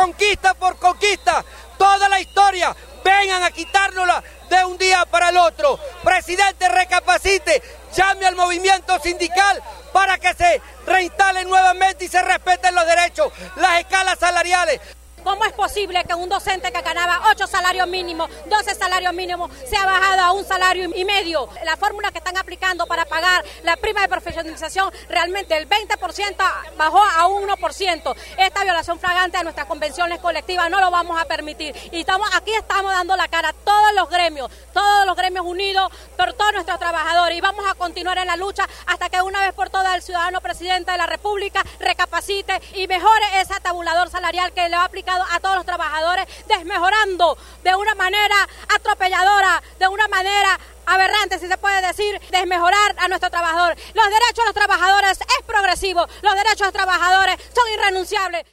conquista por conquista, toda la historia, vengan a quitárnosla de un día para el otro. Presidente, recapacite, llame al movimiento sindical para que se reinstalen nuevamente y se respeten los derechos, las escalas salariales. ¿Cómo es posible que un docente que ganaba 8 salarios mínimos, 12 salarios mínimos, se ha bajado a 1 salario y medio? La fórmula que están aplicando para pagar la prima de profesionalización, realmente el 20% bajó a un 1%. Esta violación flagrante de nuestras convenciones colectivas no lo vamos a permitir. Y aquí estamos dando la cara, todos los gremios unidos por todos nuestros trabajadores. Y vamos a continuar en la lucha hasta que una vez por todas el ciudadano presidente de la República recapacite y mejore ese tabulador salarial que le va a aplicar a todos los trabajadores, desmejorando de una manera atropelladora, de una manera aberrante, si se puede decir, desmejorar a nuestro trabajador. Los derechos de los trabajadores es progresivo, los derechos de los trabajadores son irrenunciables.